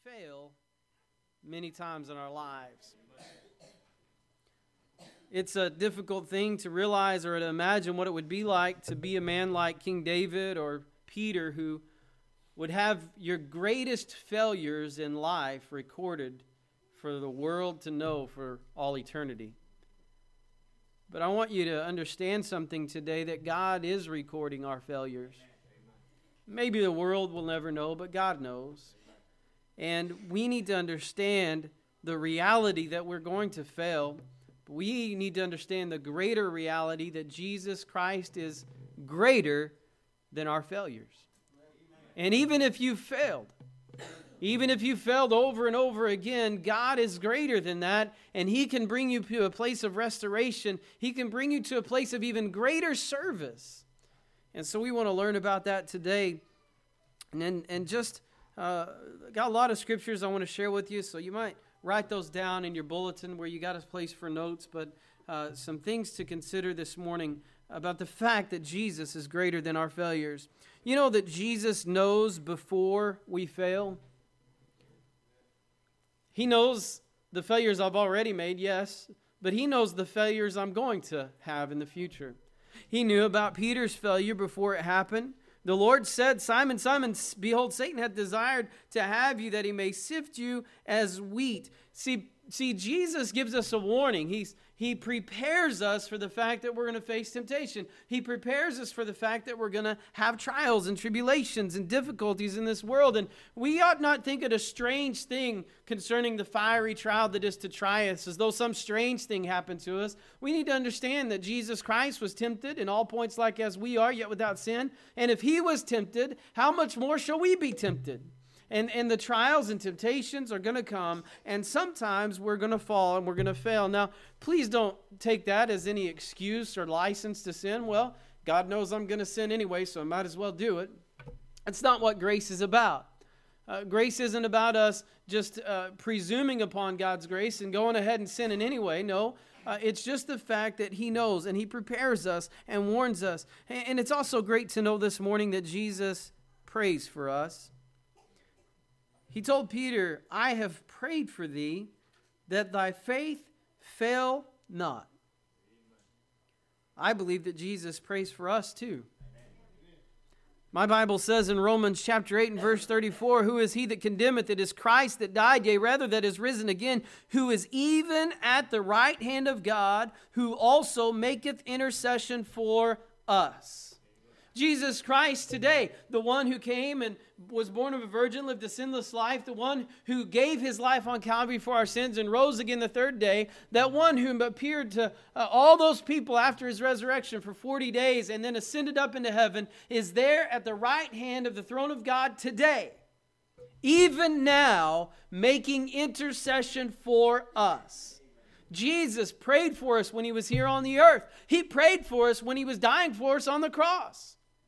fail many times in our lives. It's a difficult thing to realize or to imagine what it would be like to be a man like King David or Peter, who would have your greatest failures in life recorded for the world to know for all eternity. But I want you to understand something today, that God is recording our failures. Maybe the world will never know, but God knows. And we need to understand the reality that we're going to fail. We need to understand the greater reality that Jesus Christ is greater than our failures. And even if you failed, over and over again, God is greater than that, and He can bring you to a place of restoration. He can bring you to a place of even greater service. And so we want to learn about that today. And just got a lot of scriptures I want to share with you, so you might write those down in your bulletin where you got a place for notes, but some things to consider this morning about the fact that Jesus is greater than our failures. You know that Jesus knows before we fail? He knows the failures I've already made, yes, but He knows the failures I'm going to have in the future. He knew about Peter's failure before it happened. The Lord said, Simon, Simon, behold, Satan hath desired to have you, that he may sift you as wheat. See, Jesus gives us a warning. He prepares us for the fact that we're going to face temptation. He prepares us for the fact that we're going to have trials and tribulations and difficulties in this world. And we ought not think it a strange thing concerning the fiery trial that is to try us, as though some strange thing happened to us. We need to understand that Jesus Christ was tempted in all points like as we are, yet without sin. And if He was tempted, how much more shall we be tempted? And the trials and temptations are going to come, and sometimes we're going to fall and we're going to fail. Now, please don't take that as any excuse or license to sin. Well, God knows I'm going to sin anyway, so I might as well do it. That's not what grace is about. Grace isn't about us just presuming upon God's grace and going ahead and sinning anyway. No, it's just the fact that He knows and He prepares us and warns us. And it's also great to know this morning that Jesus prays for us. He told Peter, I have prayed for thee, that thy faith fail not. I believe that Jesus prays for us too. My Bible says in Romans chapter 8 and verse 34, who is he that condemneth? It is Christ that died, yea, rather that is risen again, who is even at the right hand of God, who also maketh intercession for us. Jesus Christ today, the one who came and was born of a virgin, lived a sinless life, the one who gave His life on Calvary for our sins and rose again the third day, that one who appeared to all those people after His resurrection for 40 days and then ascended up into heaven, is there at the right hand of the throne of God today, even now, making intercession for us. Jesus prayed for us when He was here on the earth. He prayed for us when He was dying for us on the cross.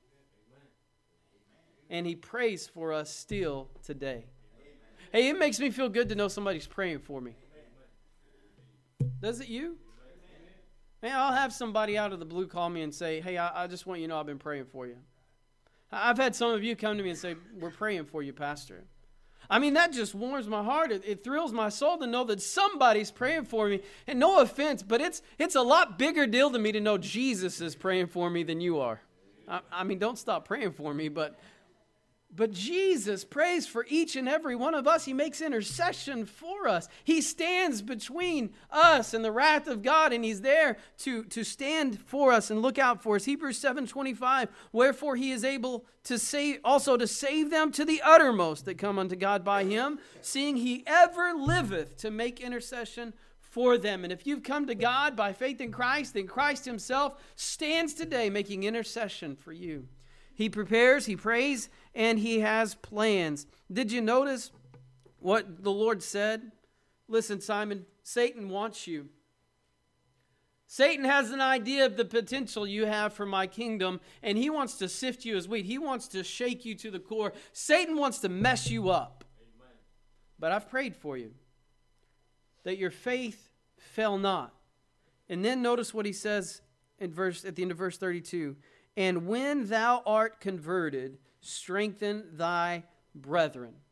And He prays for us still today. Hey, it makes me feel good to know somebody's praying for me. Does it you? Hey, I'll have somebody out of the blue call me and say, hey, I just want you to know I've been praying for you. I've had some of you come to me and say, we're praying for you, Pastor. I mean, that just warms my heart. It thrills my soul to know that somebody's praying for me. And no offense, but it's a lot bigger deal to me to know Jesus is praying for me than you are. I mean, don't stop praying for me, but Jesus prays for each and every one of us. He makes intercession for us. He stands between us and the wrath of God, and He's there to stand for us and look out for us. Hebrews 7:25, wherefore He is able to save them to the uttermost that come unto God by Him, seeing He ever liveth to make intercession for them. And if you've come to God by faith in Christ, then Christ Himself stands today making intercession for you. He prepares, He prays, and He has plans. Did you notice what the Lord said? Listen, Simon, Satan wants you. Satan has an idea of the potential you have for my kingdom, and he wants to sift you as wheat. He wants to shake you to the core. Satan wants to mess you up. Amen. But I've prayed for you, that your faith fail not. And then notice what he says at the end of verse 32. And when thou art converted, strengthen thy brethren.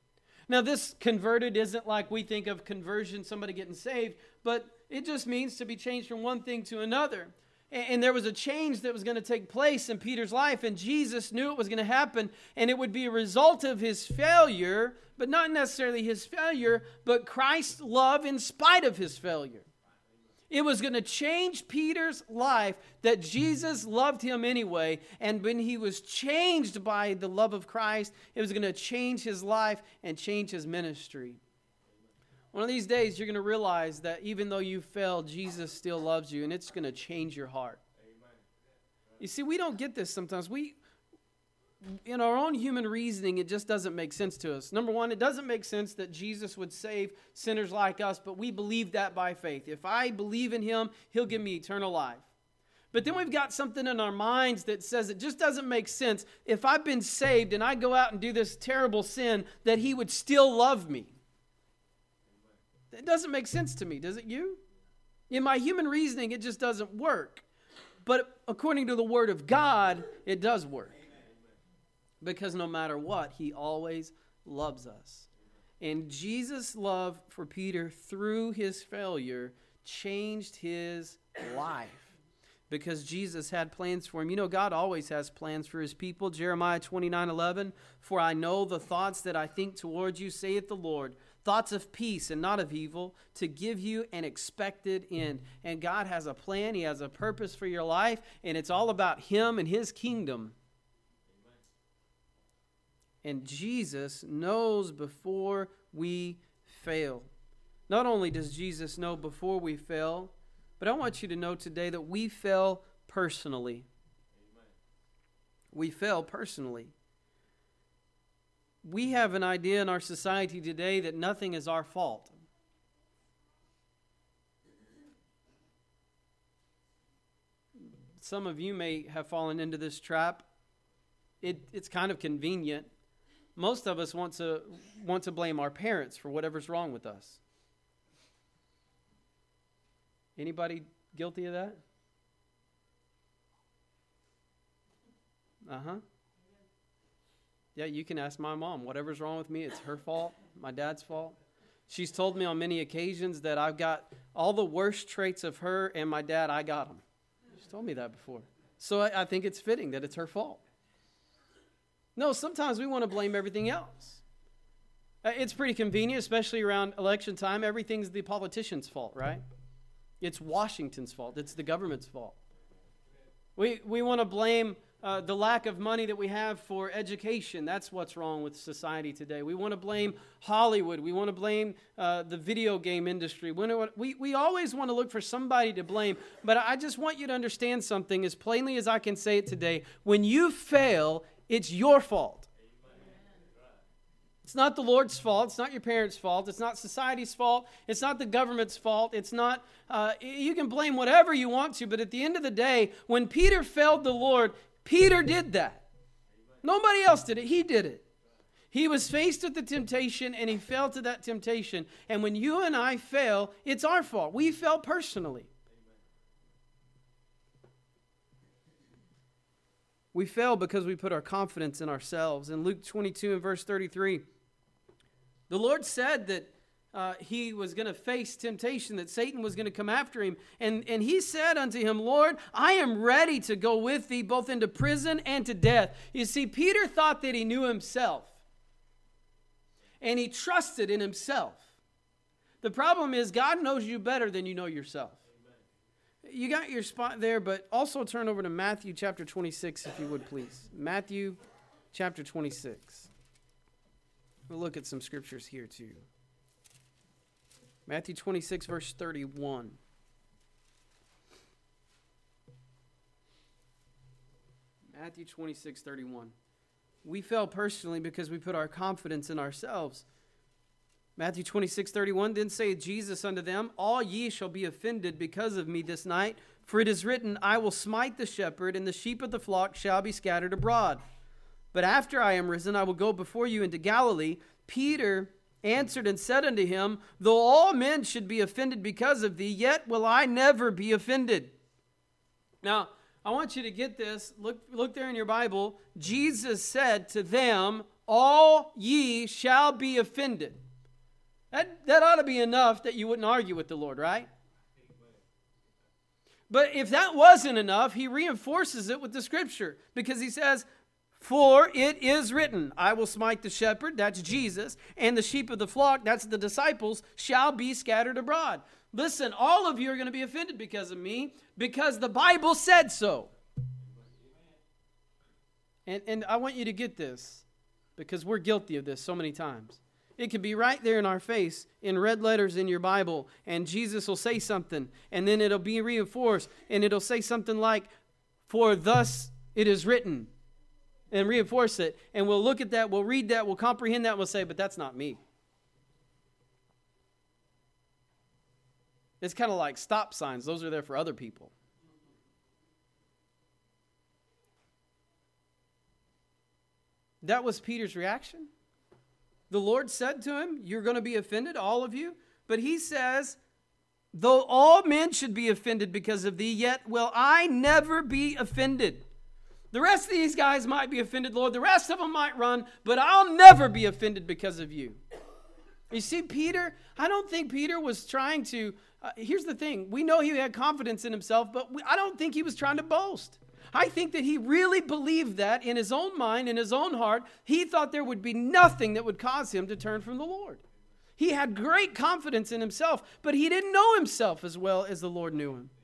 Now, this converted isn't like we think of conversion, somebody getting saved, but it just means to be changed from one thing to another. And there was a change that was going to take place in Peter's life, and Jesus knew it was going to happen, and it would be a result of his failure, but not necessarily his failure, but Christ's love in spite of his failure. It was going to change Peter's life that Jesus loved him anyway, and when he was changed by the love of Christ, it was going to change his life and change his ministry. One of these days, you're going to realize that even though you failed, Jesus still loves you, and it's going to change your heart. Amen. You see, we don't get this sometimes. In our own human reasoning, it just doesn't make sense to us. Number one, it doesn't make sense that Jesus would save sinners like us, but we believe that by faith. If I believe in him, he'll give me eternal life. But then we've got something in our minds that says it just doesn't make sense. If I've been saved and I go out and do this terrible sin, that he would still love me. It doesn't make sense to me, does it you? In my human reasoning, it just doesn't work. But according to the Word of God, it does work. Because no matter what, he always loves us. And Jesus' love for Peter through his failure changed his life. Because Jesus had plans for him. You know, God always has plans for his people. Jeremiah 29:11, "For I know the thoughts that I think towards you, saith the Lord, thoughts of peace and not of evil, to give you an expected end." And God has a plan. He has a purpose for your life. And it's all about him and his kingdom. Amen. And Jesus knows before we fail. Not only does Jesus know before we fail, but I want you to know today that we fail personally. Amen. We fail personally. We have an idea in our society today that nothing is our fault. Some of you may have fallen into this trap. It's kind of convenient. Most of us want to blame our parents for whatever's wrong with us. Anybody guilty of that? Uh-huh. Yeah, you can ask my mom. Whatever's wrong with me, it's her fault, my dad's fault. She's told me on many occasions that I've got all the worst traits of her and my dad, I got them. She's told me that before. So I think it's fitting that it's her fault. No, sometimes we want to blame everything else. It's pretty convenient, especially around election time. Everything's the politician's fault, right? It's Washington's fault. It's the government's fault. We want to blame the lack of money that we have for education. That's what's wrong with society today. We want to blame Hollywood. We want to blame the video game industry. We always want to look for somebody to blame. But I just want you to understand something as plainly as I can say it today. When you fail, it's your fault. It's not the Lord's fault. It's not your parents' fault. It's not society's fault. It's not the government's fault. It's not, you can blame whatever you want to, but at the end of the day, when Peter failed the Lord, Peter did that. Nobody else did it. He did it. He was faced with the temptation and he fell to that temptation. And when you and I fail, it's our fault. We fell personally. We fail because we put our confidence in ourselves. In Luke 22 and verse 33, the Lord said that he was going to face temptation, that Satan was going to come after him. And he said unto him, "Lord, I am ready to go with thee both into prison and to death." You see, Peter thought that he knew himself. And he trusted in himself. The problem is God knows you better than you know yourself. Amen. You got your spot there, but also turn over to Matthew chapter 26, if you would please. Matthew chapter 26. We'll look at some scriptures here too. Matthew 26, verse 31. Matthew 26, 31. We fail personally because we put our confidence in ourselves. Matthew 26, 31. Then saith Jesus unto them, "All ye shall be offended because of me this night, for it is written, I will smite the shepherd, and the sheep of the flock shall be scattered abroad. But after I am risen, I will go before you into Galilee." Peter answered and said unto him, "Though all men should be offended because of thee, yet will I never be offended." Now, I want you to get this. Look there in your Bible. Jesus said to them, all ye shall be offended. That ought to be enough that you wouldn't argue with the Lord, right? But if that wasn't enough, he reinforces it with the scripture, because he says, for it is written, I will smite the shepherd, that's Jesus, and the sheep of the flock, that's the disciples, shall be scattered abroad. Listen, all of you are going to be offended because of me, because the Bible said so. And I want you to get this, because we're guilty of this so many times. It could be right there in our face in red letters in your Bible, and Jesus will say something, and then it'll be reinforced, and it'll say something like, for thus it is written, and reinforce it. And we'll look at that, we'll read that, we'll comprehend that, and we'll say, but that's not me. It's kind of like stop signs. Those are there for other people. That was Peter's reaction. The Lord said to him, you're going to be offended, all of you. But he says, though all men should be offended because of thee, yet will I never be offended. The rest of these guys might be offended, Lord. The rest of them might run, but I'll never be offended because of you. You see, Peter, I don't think Peter was trying to, here's the thing. We know he had confidence in himself, but I don't think he was trying to boast. I think that he really believed that in his own mind, in his own heart. He thought there would be nothing that would cause him to turn from the Lord. He had great confidence in himself, but he didn't know himself as well as the Lord knew him.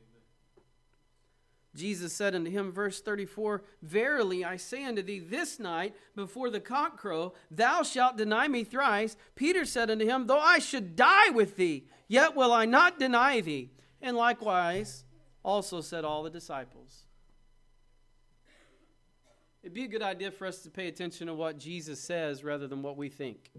Jesus said unto him, verse 34, verily I say unto thee, this night before the cock crow, thou shalt deny me thrice. Peter said unto him, though I should die with thee, yet will I not deny thee. And likewise also said all the disciples. It'd be a good idea for us to pay attention to what Jesus says rather than what we think.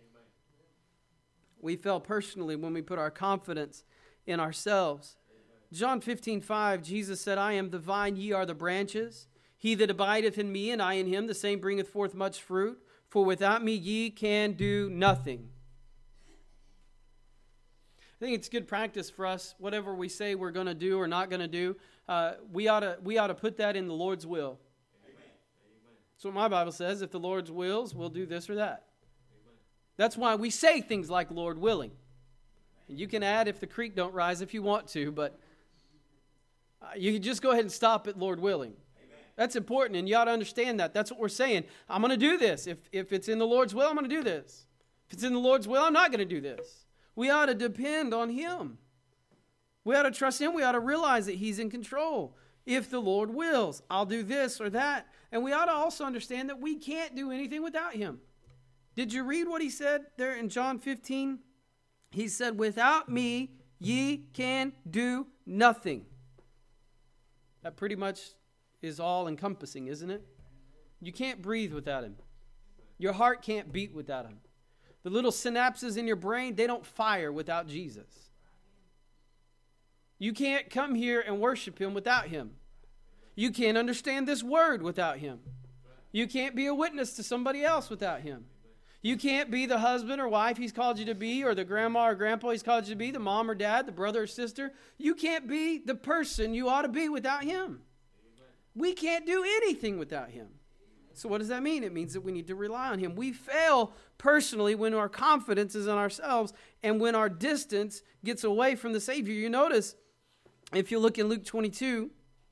We fell personally when we put our confidence in ourselves. John 15:5, Jesus said, I am the vine, ye are the branches. He that abideth in me and I in him, the same bringeth forth much fruit. For without me ye can do nothing. I think it's good practice for us, whatever we say we're going to do or not going to do, we ought to put that in the Lord's will. That's what my Bible says. If the Lord's wills, we'll do this or that. Amen. That's why we say things like Lord willing. And you can add if the creek don't rise if you want to, but you can just go ahead and stop at Lord willing. Amen. That's important, and you ought to understand that. That's what we're saying. I'm going to do this. If it's in the Lord's will, I'm going to do this. If it's in the Lord's will, I'm not going to do this. We ought to depend on Him. We ought to trust Him. We ought to realize that He's in control. If the Lord wills, I'll do this or that. And we ought to also understand that we can't do anything without Him. Did you read what He said there in John 15? He said, without me, ye can do nothing. That pretty much is all encompassing, isn't it? You can't breathe without Him. Your heart can't beat without Him. The little synapses in your brain, they don't fire without Jesus. You can't come here and worship Him without Him. You can't understand this word without Him. You can't be a witness to somebody else without Him. You can't be the husband or wife He's called you to be, or the grandma or grandpa He's called you to be, the mom or dad, the brother or sister. You can't be the person you ought to be without Him. We can't do anything without Him. So what does that mean? It means that we need to rely on Him. We fail personally when our confidence is in ourselves and when our distance gets away from the Savior. You notice, if you look in Luke 22,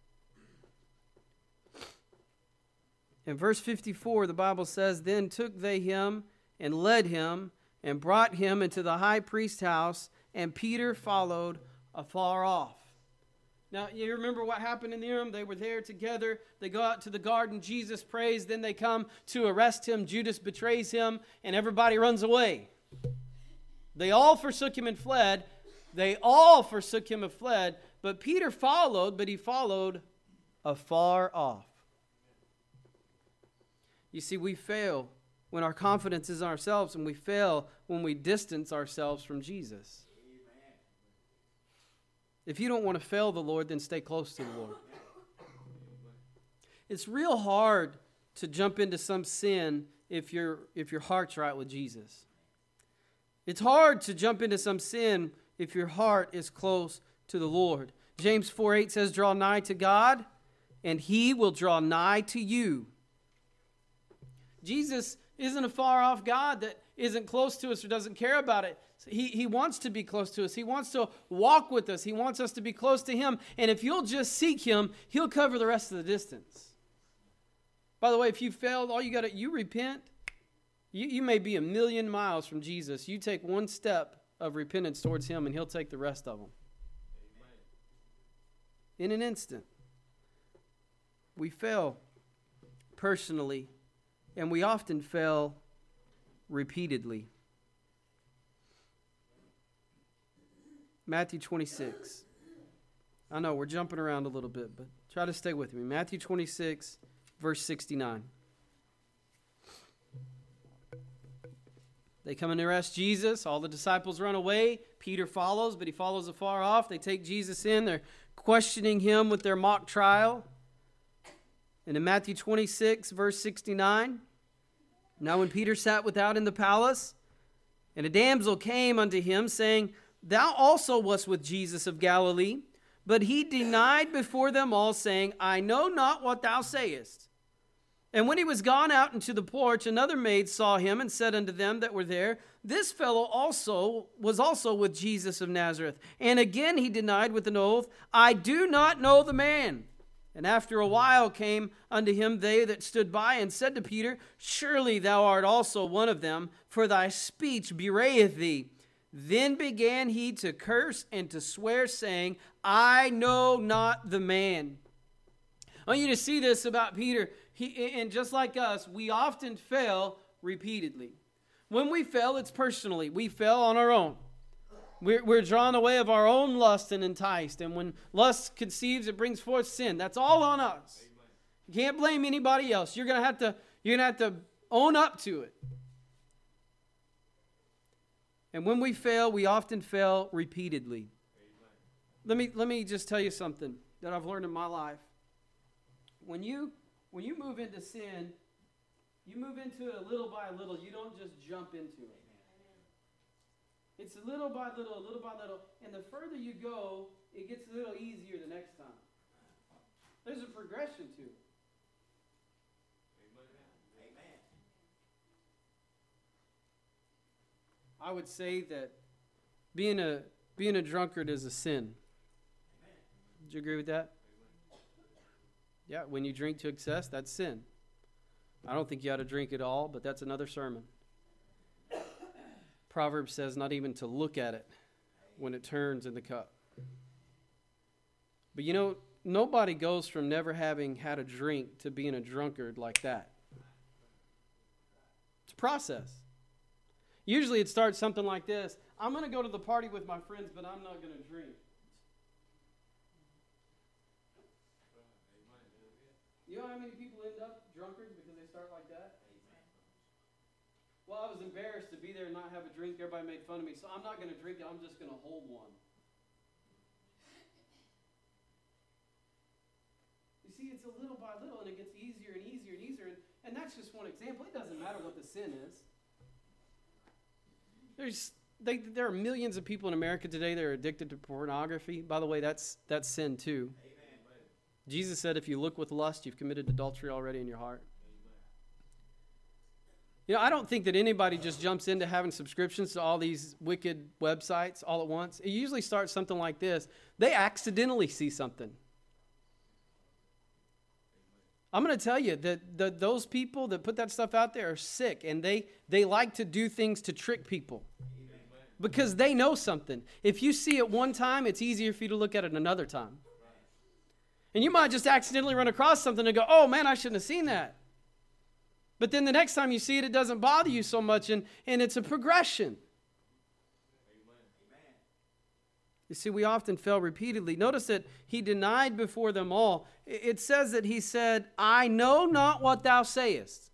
in verse 54, the Bible says, then took they him and led him and brought him into the high priest's house, and Peter followed afar off. Now, you remember what happened in the room? They were there together. They go out to the garden. Jesus prays. Then they come to arrest him. Judas betrays him, and everybody runs away. They all forsook him and fled. But Peter followed, but he followed afar off. You see, we fail when our confidence is in ourselves, and we fail when we distance ourselves from Jesus. Amen. If you don't want to fail the Lord, then stay close to the Lord. It's real hard to jump into some sin if your heart's right with Jesus. It's hard to jump into some sin if your heart is close to the Lord. James 4:8 says, draw nigh to God, and He will draw nigh to you. Jesus isn't a far-off God that isn't close to us or doesn't care about it. He wants to be close to us. He wants to walk with us. He wants us to be close to Him. And if you'll just seek Him, He'll cover the rest of the distance. By the way, if you failed, you repent. You may be 1,000,000 miles from Jesus. You take one step of repentance towards Him, and He'll take the rest of them. Amen. In an instant. We fail personally, and we often fail repeatedly. Matthew 26. I know we're jumping around a little bit, but try to stay with me. Matthew 26, verse 69. They come and arrest Jesus. All the disciples run away. Peter follows, but he follows afar off. They take Jesus in. They're questioning Him with their mock trial. And in Matthew 26, verse 69, now when Peter sat without in the palace, and a damsel came unto him, saying, Thou also wast with Jesus of Galilee. But he denied before them all, saying, I know not what thou sayest. And when he was gone out into the porch, another maid saw him, and said unto them that were there, This fellow was also with Jesus of Nazareth. And again he denied with an oath, I do not know the man. And after a while came unto him they that stood by, and said to Peter, Surely thou art also one of them, for thy speech bewrayeth thee. Then began he to curse and to swear, saying, I know not the man. I want you to see this about Peter. And just like us, we often fail repeatedly. When we fail, it's personally. We fail on our own. We're drawn away of our own lust and enticed. And when lust conceives, it brings forth sin. That's all on us. Amen. You can't blame anybody else. You're gonna have to own up to it. And when we fail, we often fail repeatedly. Amen. Let me just tell you something that I've learned in my life. When you move into sin, you move into it little by little. You don't just jump into it. It's little by little, and the further you go, it gets a little easier the next time. There's a progression to it. Amen. I would say that being a drunkard is a sin. Would you agree with that? Yeah, when you drink to excess, that's sin. I don't think you ought to drink at all, but that's another sermon. Proverbs says not even to look at it when it turns in the cup. But nobody goes from never having had a drink to being a drunkard like that. It's a process. Usually it starts something like this. I'm going to go to the party with my friends, but I'm not going to drink. You know how many people end up drunkards because they start like that? Well, I was embarrassed to be there and not have a drink. Everybody made fun of me, so I'm not going to drink it. I'm just going to hold one. You see, it's a little by little, and it gets easier and easier and easier. And that's just one example. It doesn't matter what the sin is. There are millions of people in America today that are addicted to pornography. By the way, that's sin too. Amen. Jesus said if you look with lust, you've committed adultery already in your heart. I don't think that anybody just jumps into having subscriptions to all these wicked websites all at once. It usually starts something like this. They accidentally see something. I'm going to tell you that those people that put that stuff out there are sick, and they like to do things to trick people because they know something. If you see it one time, it's easier for you to look at it another time. And you might just accidentally run across something and go, oh man, I shouldn't have seen that. But then the next time you see it, it doesn't bother you so much, and it's a progression. Amen. You see, we often fail repeatedly. Notice that he denied before them all. It says that he said, I know not what thou sayest.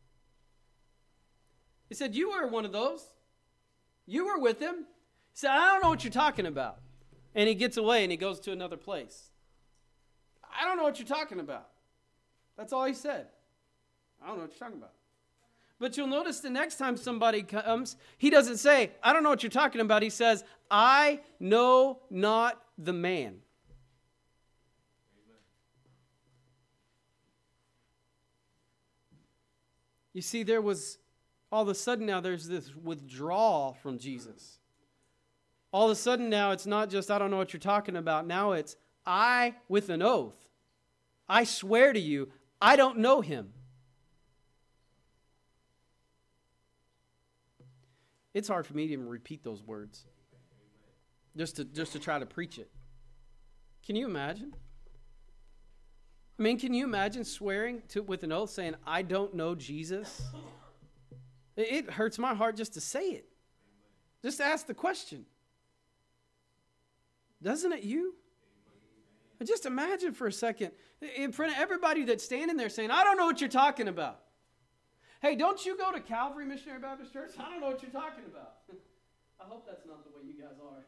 He said, you were one of those. You were with him. He said, I don't know what you're talking about. And he gets away and he goes to another place. I don't know what you're talking about. That's all he said. I don't know what you're talking about. But you'll notice the next time somebody comes, he doesn't say, I don't know what you're talking about. He says, I know not the man. Amen. You see, there was all of a sudden now there's this withdrawal from Jesus. All of a sudden now it's not just, I don't know what you're talking about. Now it's, I, with an oath, I swear to you, I don't know him. It's hard for me to even repeat those words. Just to try to preach it. Can you imagine? I mean, can you imagine swearing with an oath saying, I don't know Jesus? It hurts my heart just to say it. Just to ask the question. Doesn't it you? Just imagine for a second, in front of everybody that's standing there saying, I don't know what you're talking about. Hey, don't you go to Calvary Missionary Baptist Church? I don't know what you're talking about. I hope that's not the way you guys are.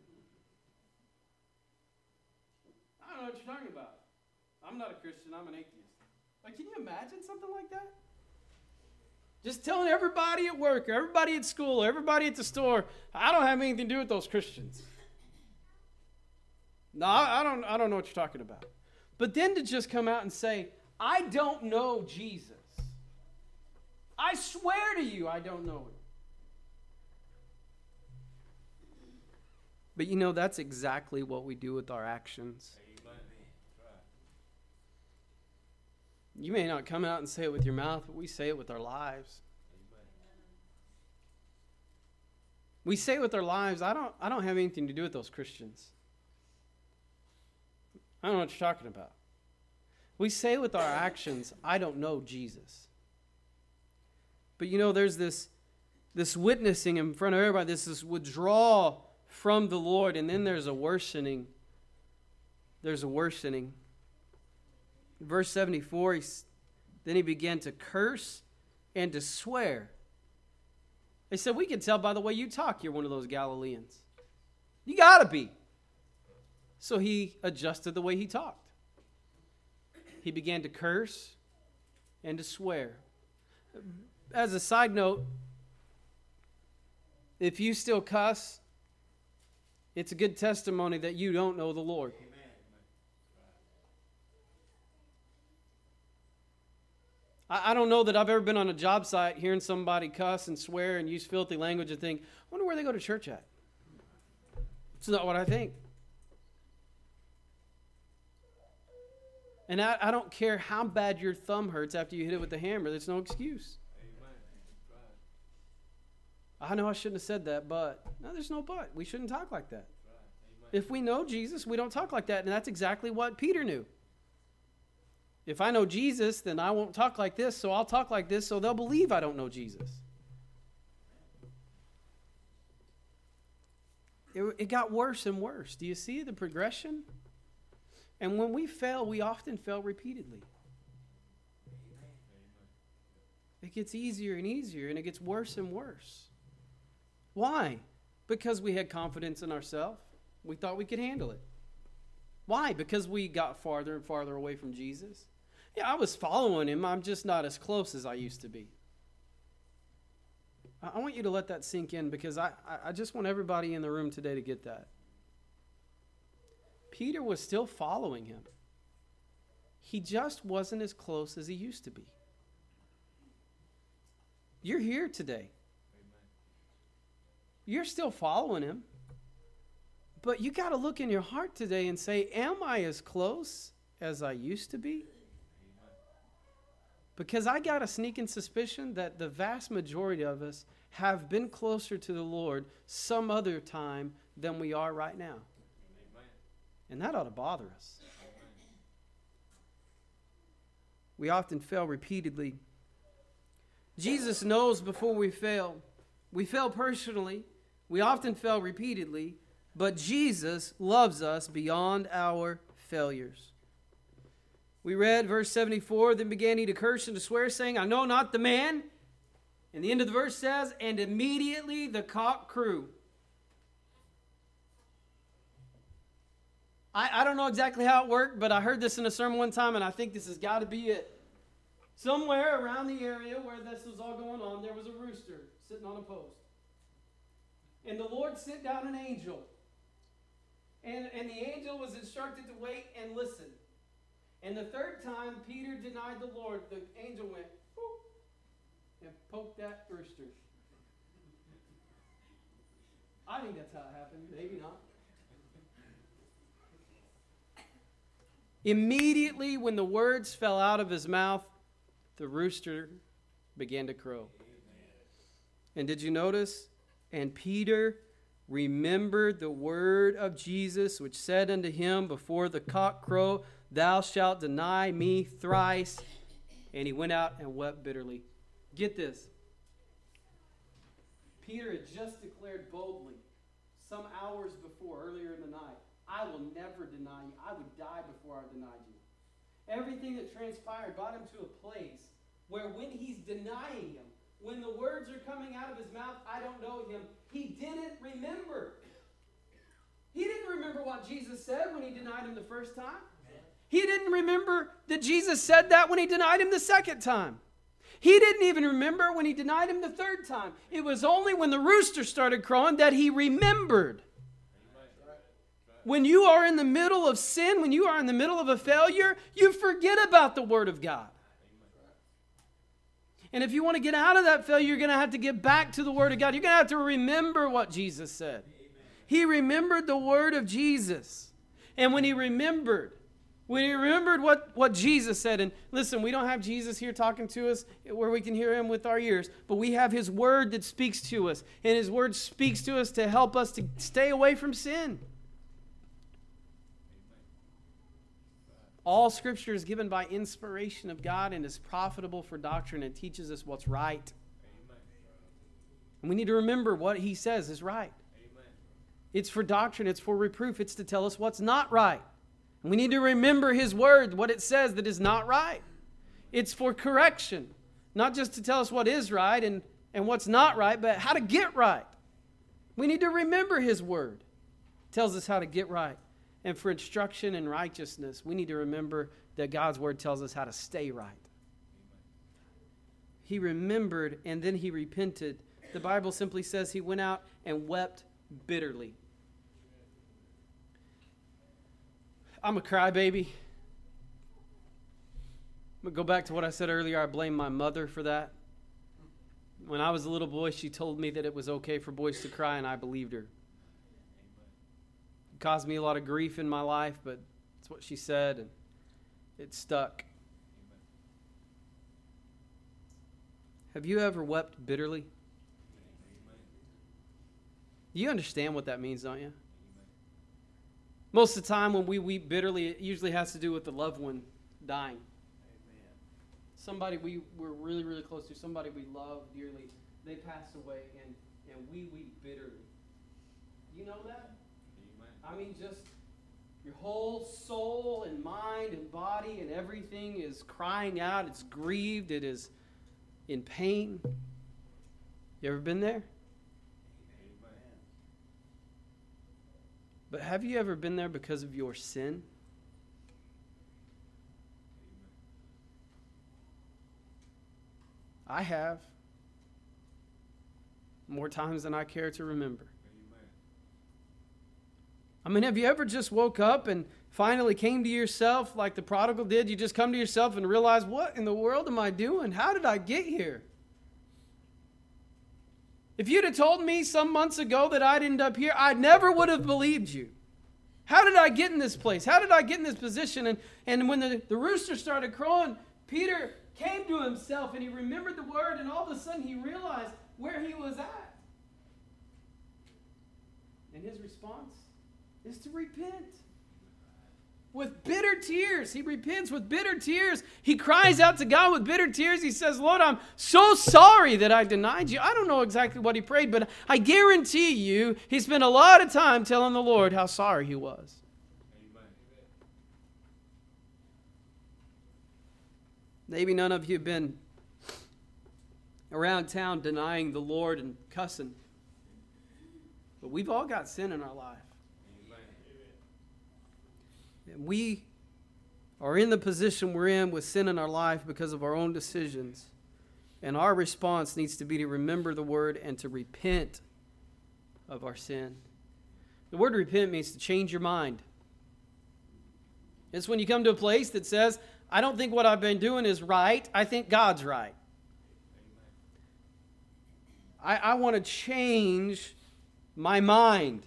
I don't know what you're talking about. I'm not a Christian, I'm an atheist. Like, can you imagine something like that? Just telling everybody at work, or everybody at school, or everybody at the store, I don't have anything to do with those Christians. No, I don't know what you're talking about. But then to just come out and say, I don't know Jesus. I swear to you, I don't know him. But you know, that's exactly what we do with our actions. You may not come out and say it with your mouth, but we say it with our lives. We say it with our lives, I don't have anything to do with those Christians. I don't know what you're talking about. We say with our actions, I don't know Jesus. But you know, there's this witnessing in front of everybody, this withdrawal from the Lord, and then there's a worsening. There's a worsening. Verse 74, then he began to curse and to swear. They said, we can tell by the way you talk you're one of those Galileans. You got to be. So he adjusted the way he talked. He began to curse and to swear. As a side note, if you still cuss, it's a good testimony that you don't know the Lord. I don't know that I've ever been on a job site hearing somebody cuss and swear and use filthy language and think, I wonder where they go to church at. It's not what I think. And I don't care how bad your thumb hurts after you hit it with the hammer. There's no excuse. I know I shouldn't have said that, but. No, there's no but. We shouldn't talk like that. If we know Jesus, we don't talk like that. And that's exactly what Peter knew. If I know Jesus, then I won't talk like this, so I'll talk like this so they'll believe I don't know Jesus. It got worse and worse. Do you see the progression? And when we fail, we often fail repeatedly. It gets easier and easier, and it gets worse and worse. Why? Because we had confidence in ourselves. We thought we could handle it. Why? Because we got farther and farther away from Jesus. Yeah, I was following him. I'm just not as close as I used to be. I want you to let that sink in because I just want everybody in the room today to get that. Peter was still following him. He just wasn't as close as he used to be. You're here today. You're still following him. But you got to look in your heart today and say, am I as close as I used to be? Because I got a sneaking suspicion that the vast majority of us have been closer to the Lord some other time than we are right now. Amen. And that ought to bother us. Amen. We often fail repeatedly. Jesus knows before we fail. We fail personally. We often fail repeatedly. But Jesus loves us beyond our failures. We read verse 74, then began he to curse and to swear, saying, I know not the man. And the end of the verse says, and immediately the cock crew. I don't know exactly how it worked, but I heard this in a sermon one time, and I think this has got to be it. Somewhere around the area where this was all going on, there was a rooster sitting on a post. And the Lord sent down an angel. And the angel was instructed to wait and listen. And the third time Peter denied the Lord, the angel went, whoop. and poke that rooster. I think that's how it happened. Maybe not. Immediately when the words fell out of his mouth, the rooster began to crow. And did you notice? And Peter remembered the word of Jesus, which said unto him, before the cock crow, thou shalt deny me thrice. And he went out and wept bitterly. Get this. Peter had just declared boldly, some hours before, earlier in the night, I will never deny you. I would die before I denied you. Everything that transpired brought him to a place where when he's denying him, when the words are coming out of his mouth, I don't know him, he didn't remember. He didn't remember what Jesus said when he denied him the first time. He didn't remember that Jesus said that when he denied him the second time. He didn't even remember when he denied him the third time. It was only when the rooster started crowing that he remembered. When you are in the middle of sin, when you are in the middle of a failure, you forget about the Word of God. And if you want to get out of that failure, you're going to have to get back to the Word of God. You're going to have to remember what Jesus said. He remembered the Word of Jesus. And when he remembered what Jesus said, and listen, we don't have Jesus here talking to us where we can hear him with our ears, but we have his Word that speaks to us. And his Word speaks to us to help us to stay away from sin. All Scripture is given by inspiration of God and is profitable for doctrine and teaches us what's right. And we need to remember what he says is right. It's for doctrine, it's for reproof, it's to tell us what's not right. And we need to remember his word, what it says that is not right. It's for correction, not just to tell us what is right and what's not right, but how to get right. We need to remember his word. It tells us how to get right. And for instruction in righteousness, we need to remember that God's word tells us how to stay right. He remembered and then he repented. The Bible simply says he went out and wept bitterly. I'm a crybaby. I'm going to go back to what I said earlier. I blame my mother for that. When I was a little boy, she told me that it was okay for boys to cry, and I believed her. It caused me a lot of grief in my life, but it's what she said, and it stuck. Have you ever wept bitterly? You understand what that means, don't you? Most of the time when we weep bitterly, it usually has to do with the loved one dying. Amen. Somebody we're really, really close to, somebody we love dearly, they passed away, and we weep bitterly. You know that? Amen. I mean, just your whole soul and mind and body and everything is crying out. It's grieved. It is in pain. You ever been there? But have you ever been there because of your sin? I have. More times than I care to remember. I mean, have you ever just woke up and finally came to yourself like the prodigal did? You just come to yourself and realize, what in the world am I doing? How did I get here? If you'd have told me some months ago that I'd end up here, I never would have believed you. How did I get in this place? How did I get in this position? And when the rooster started crowing, Peter came to himself and he remembered the word, and all of a sudden he realized where he was at. And his response is to repent. With bitter tears. He repents with bitter tears. He cries out to God with bitter tears. He says, Lord, I'm so sorry that I denied you. I don't know exactly what he prayed, but I guarantee you he spent a lot of time telling the Lord how sorry he was. Amen. Maybe none of you have been around town denying the Lord and cussing. But we've all got sin in our life. We are in the position we're in with sin in our life because of our own decisions. And our response needs to be to remember the word and to repent of our sin. The word repent means to change your mind. It's when you come to a place that says, I don't think what I've been doing is right. I think God's right. I want to change my mind.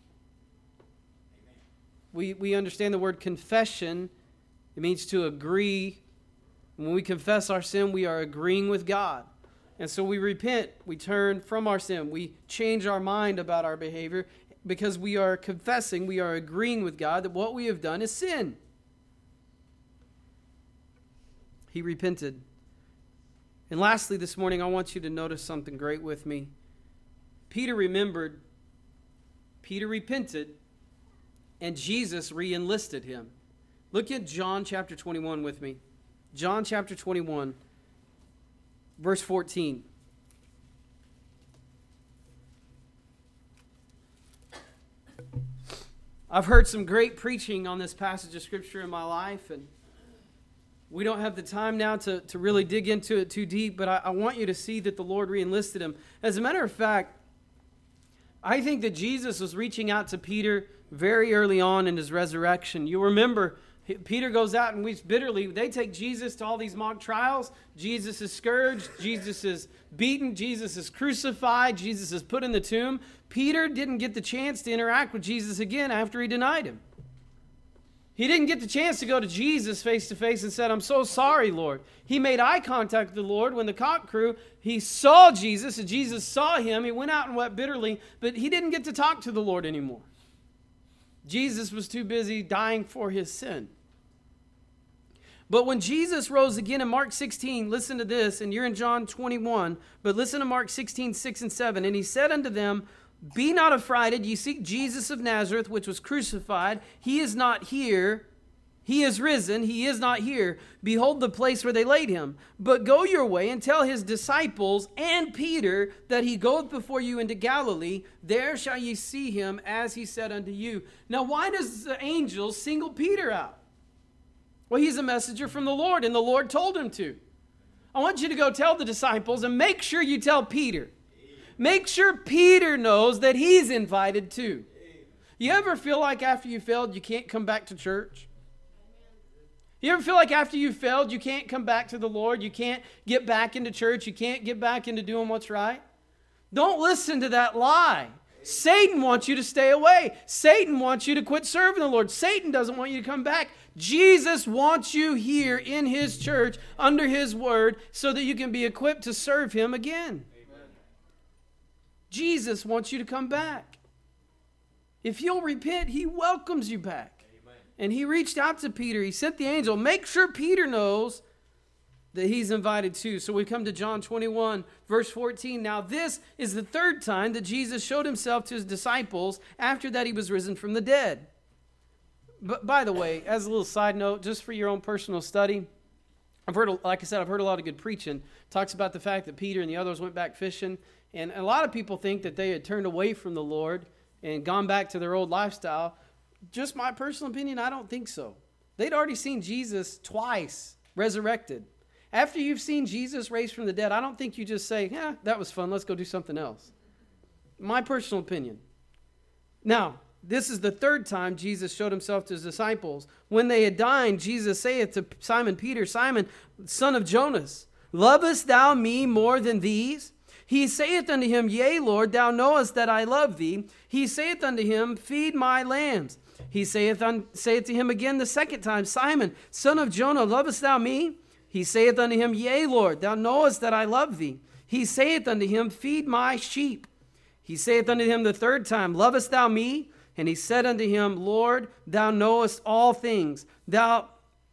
We understand the word confession. It means to agree. When we confess our sin, we are agreeing with God. And so we repent. We turn from our sin. We change our mind about our behavior because we are confessing, we are agreeing with God that what we have done is sin. He repented. And lastly, this morning, I want you to notice something great with me. Peter remembered, Peter repented, and Jesus re-enlisted him. Look at John chapter 21 with me. John chapter 21, verse 14. I've heard some great preaching on this passage of Scripture in my life, and we don't have the time now to really dig into it too deep, but I want you to see that the Lord re-enlisted him. As a matter of fact, I think that Jesus was reaching out to Peter very early on in his resurrection. You'll remember, Peter goes out and weeps bitterly. They take Jesus to all these mock trials. Jesus is scourged. Jesus is beaten. Jesus is crucified. Jesus is put in the tomb. Peter didn't get the chance to interact with Jesus again after he denied him. He didn't get the chance to go to Jesus face to face and said, I'm so sorry, Lord. He made eye contact with the Lord when the cock crew. He saw Jesus, and Jesus saw him. He went out and wept bitterly, but he didn't get to talk to the Lord anymore. Jesus was too busy dying for his sin. But when Jesus rose again in Mark 16, listen to this, and you're in John 21, but listen to Mark 16, 6 and 7. And he said unto them, Be not affrighted, ye seek Jesus of Nazareth, which was crucified. He is not here. He is risen. He is not here. Behold the place where they laid him. But go your way and tell his disciples and Peter that he goeth before you into Galilee. There shall ye see him as he said unto you. Now why does the angel single Peter out? Well, he's a messenger from the Lord, and the Lord told him to. I want you to go tell the disciples, and make sure you tell Peter. Make sure Peter knows that he's invited too. You ever feel like after you failed, you can't come back to church? You ever feel like after you failed, you can't come back to the Lord? You can't get back into church? You can't get back into doing what's right? Don't listen to that lie. Satan wants you to stay away. Satan wants you to quit serving the Lord. Satan doesn't want you to come back. Jesus wants you here in his church under his word so that you can be equipped to serve him again. Jesus wants you to come back. If you'll repent, he welcomes you back. Amen. And he reached out to Peter. He sent the angel. Make sure Peter knows that he's invited too. So we come to John 21, verse 14. Now this is the third time that Jesus showed himself to his disciples after that he was risen from the dead. But by the way, as a little side note, just for your own personal study, I've heard a lot of good preaching. Talks about the fact that Peter and the others went back fishing. And a lot of people think that they had turned away from the Lord and gone back to their old lifestyle. Just my personal opinion, I don't think so. They'd already seen Jesus twice resurrected. After you've seen Jesus raised from the dead, I don't think you just say, yeah, that was fun, let's go do something else. My personal opinion. Now, this is the third time Jesus showed himself to his disciples. When they had dined, Jesus saith to Simon Peter, Simon, son of Jonas, lovest thou me more than these? He saith unto him, Yea, Lord, thou knowest that I love thee. He saith unto him, Feed my lambs. He saith to him again the second time, Simon, son of Jonah, lovest thou me? He saith unto him, Yea, Lord, thou knowest that I love thee. He saith unto him, Feed my sheep. He saith unto him the third time, Lovest thou me? And he said unto him, Lord, thou knowest all things. Thou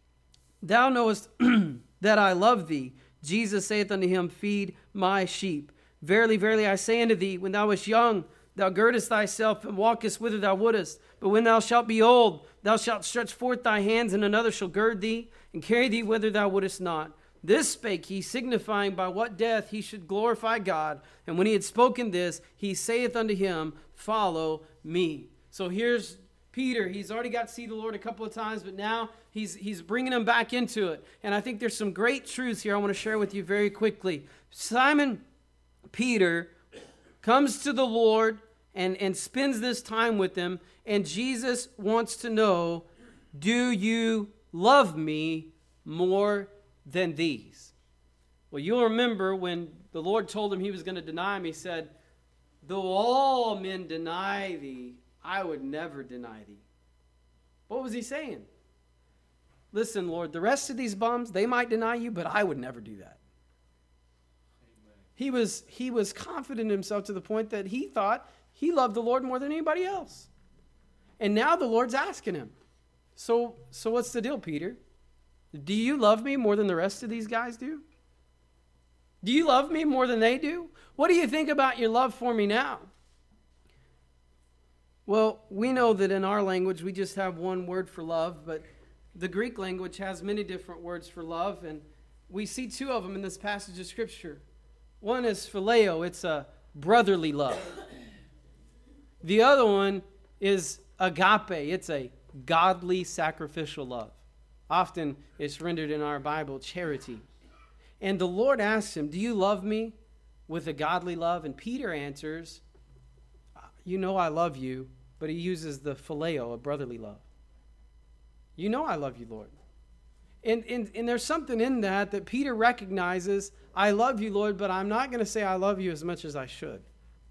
knowest that I love thee. Jesus saith unto him, Feed my sheep. Verily, verily, I say unto thee, when thou wast young, thou girdest thyself and walkest whither thou wouldest. But when thou shalt be old, thou shalt stretch forth thy hands, and another shall gird thee, and carry thee whither thou wouldest not. This spake he, signifying by what death he should glorify God. And when he had spoken this, he saith unto him, Follow me. So here's Peter. He's already got to see the Lord a couple of times, but now he's bringing him back into it. And I think there's some great truths here I want to share with you very quickly. Simon Peter comes to the Lord and spends this time with him, and Jesus wants to know, do you love me more than these? Well, you'll remember when the Lord told him he was going to deny him, he said, though all men deny thee, I would never deny thee. What was he saying? Listen, Lord, the rest of these bums, they might deny you, but I would never do that. He was confident in himself to the point that he thought he loved the Lord more than anybody else. And now the Lord's asking him, so what's the deal, Peter? Do you love me more than the rest of these guys do? Do you love me more than they do? What do you think about your love for me now? Well, we know that in our language we just have one word for love, but the Greek language has many different words for love, and we see two of them in this passage of Scripture. One is phileo, it's a brotherly love. The other one is agape, it's a godly sacrificial love. Often it's rendered in our Bible charity. And the Lord asks him, do you love me with a godly love? And Peter answers, you know I love you, but he uses the phileo, a brotherly love. You know I love you, Lord. And there's something in that Peter recognizes, I love you, Lord, but I'm not going to say I love you as much as I should.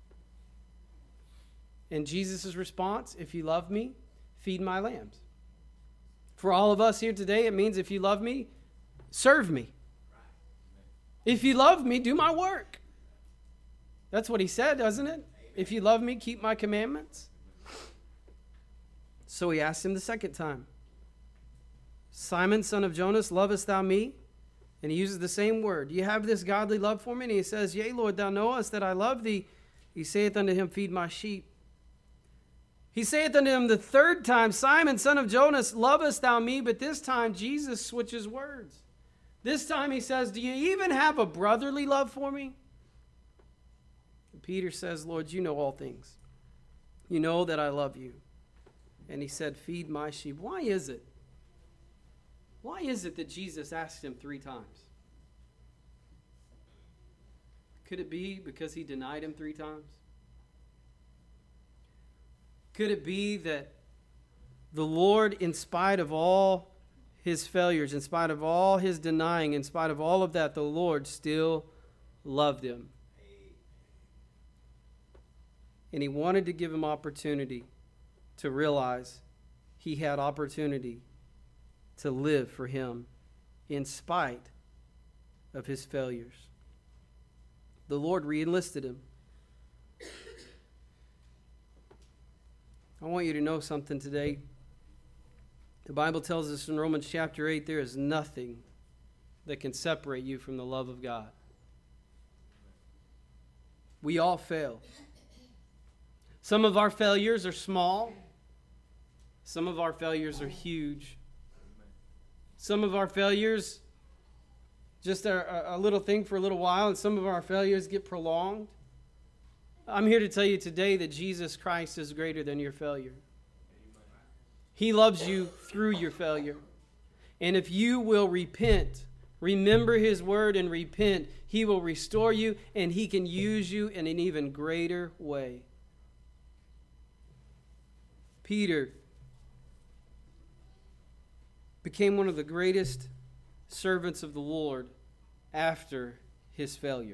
And Jesus' response, if you love me, feed my lambs. For all of us here today, it means if you love me, serve me. If you love me, do my work. That's what he said, doesn't it? If you love me, keep my commandments. So he asked him the second time, Simon, son of Jonas, lovest thou me? And he uses the same word. Do you have this godly love for me? And he says, yea, Lord, thou knowest that I love thee. He saith unto him, feed my sheep. He saith unto him the third time, Simon, son of Jonas, lovest thou me? But this time Jesus switches words. This time he says, do you even have a brotherly love for me? And Peter says, Lord, you know all things. You know that I love you. And he said, feed my sheep. Why is it? Why is it that Jesus asked him 3 times? Could it be because he denied him 3 times? Could it be that the Lord, in spite of all his failures, in spite of all his denying, in spite of all of that, the Lord still loved him? And he wanted to give him opportunity to realize he had opportunity to live for him in spite of his failures. The Lord re-enlisted him. I want you to know something today. The Bible tells us in Romans chapter 8, there is nothing that can separate you from the love of God. We all fail. Some of our failures are small. Some of our failures are huge. Some of our failures just are a little thing for a little while, and some of our failures get prolonged. I'm here to tell you today that Jesus Christ is greater than your failure. He loves you through your failure. And if you will repent, remember his word and repent, he will restore you and he can use you in an even greater way. Peter became one of the greatest servants of the Lord after his failure.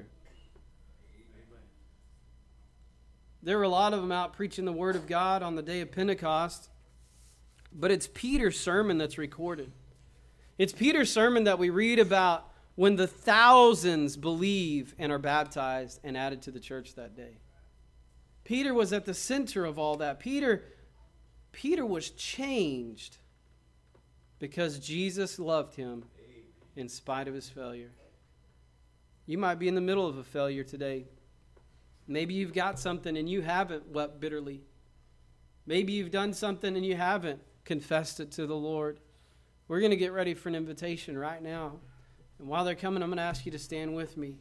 There were a lot of them out preaching the word of God on the day of Pentecost, but it's Peter's sermon that's recorded. It's Peter's sermon that we read about when the thousands believe and are baptized and added to the church that day. Peter was at the center of all that. Peter was changed because Jesus loved him in spite of his failure. You might be in the middle of a failure today. Maybe you've got something and you haven't wept bitterly. Maybe you've done something and you haven't confessed it to the Lord. We're going to get ready for an invitation right now. And while they're coming, I'm going to ask you to stand with me.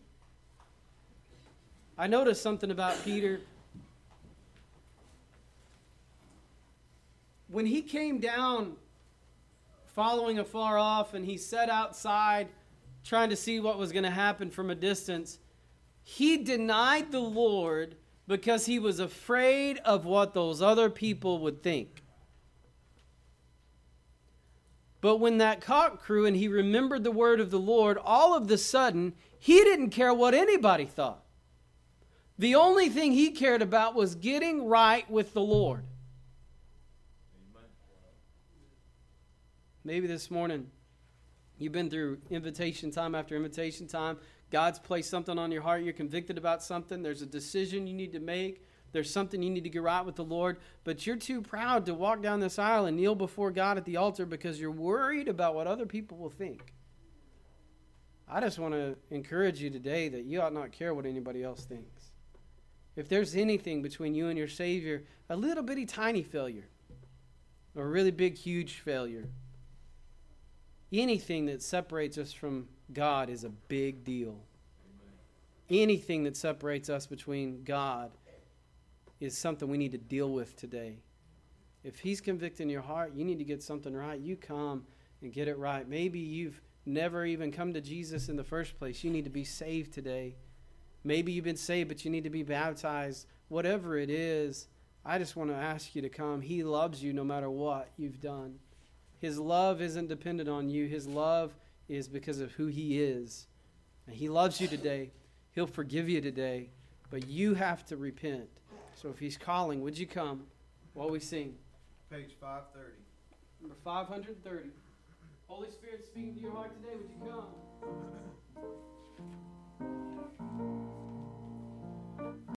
I noticed something about Peter. When he came down following afar off and he sat outside trying to see what was going to happen from a distance, he denied the Lord because he was afraid of what those other people would think. But when that cock crew and he remembered the word of the Lord, all of the sudden, he didn't care what anybody thought. The only thing he cared about was getting right with the Lord. Maybe this morning you've been through invitation time after invitation time. God's placed something on your heart. You're convicted about something. There's a decision you need to make. There's something you need to get right with the Lord. But you're too proud to walk down this aisle and kneel before God at the altar because you're worried about what other people will think. I just want to encourage you today that you ought not care what anybody else thinks. If there's anything between you and your Savior, a little bitty tiny failure, or a really big huge failure, anything that separates us from God is a big deal. Anything that separates us between God is something we need to deal with today. If He's convicting your heart, you need to get something right. You come and get it right. Maybe you've never even come to Jesus in the first place. You need to be saved today. Maybe you've been saved, but you need to be baptized. Whatever it is, I just want to ask you to come. He loves you no matter what you've done. His love isn't dependent on you. His love is because of who He is. And He loves you today. He'll forgive you today. But you have to repent. So if He's calling, would you come while we sing? Page 530. Number 530. Holy Spirit speaking to your heart today. Would you come?